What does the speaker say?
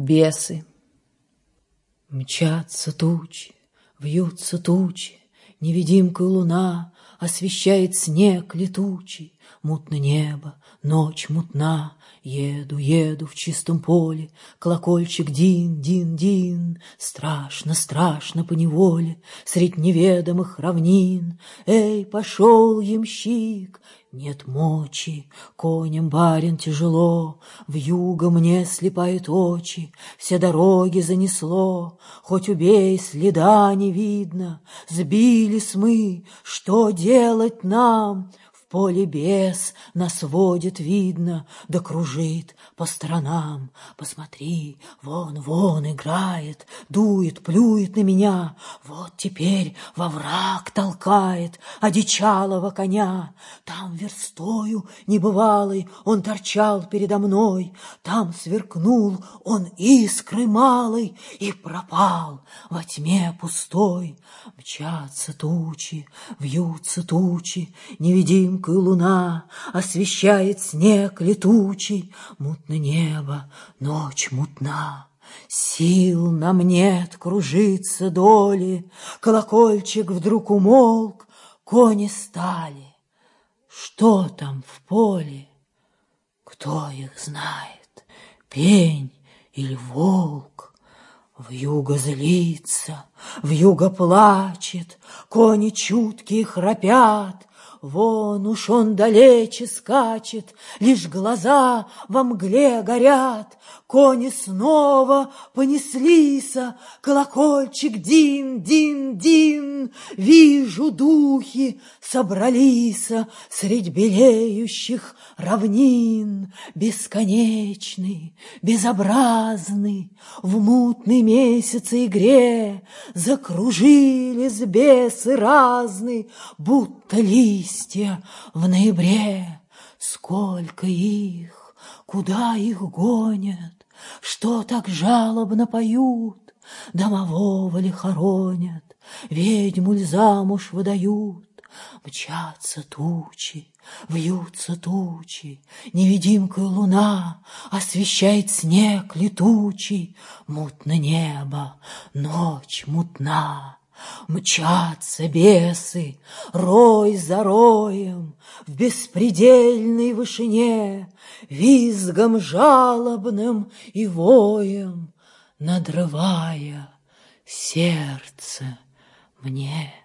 Бесы. Мчатся тучи, вьются тучи, невидимкой луна освещает снег летучий. Мутно небо, ночь мутна, еду, еду в чистом поле, колокольчик дин, дин, дин. Страшно, страшно поневоле, средь неведомых равнин. Эй, пошел ямщик, нет мочи, конем барин тяжело, вьюга мне слепает очи, все дороги занесло. Хоть убей, следа не видно, сбились мы, что делать нам? В поле бес нас водит, видно, да кружит по сторонам. Посмотри, вон, вон играет, дует, плюет на меня. Вот теперь во враг толкает одичалого коня. Там верстою небывалой он торчал передо мной. Там сверкнул он искрой малой и пропал во тьме пустой. Мчатся тучи, вьются тучи, невидимкой луна освещает снег летучий. Мутно небо, ночь мутна. Сил нам нет кружиться доли, колокольчик вдруг умолк, кони стали. Что там в поле? Кто их знает, пень или волк? Вьюга злится, вьюга плачет, кони чуткие храпят. Вон уж он далече скачет, лишь глаза во мгле горят. Кони снова понеслися, колокольчик дин, дин, дин. Вижу, духи собралися средь белеющих равнин. Бесконечный, безобразный, в мутной месяце игре закружились бесы разные, будто листья в ноябре. Сколько их, куда их гонят, что так жалобно поют? Домового ли хоронят, ведьму ль замуж выдают? Мчатся тучи, вьются тучи, невидимкой луна освещает снег летучий. Мутно небо, ночь мутна. Мчатся бесы, рой за роем, в беспредельной вышине, визгом жалобным и воем, надрывая сердце мне.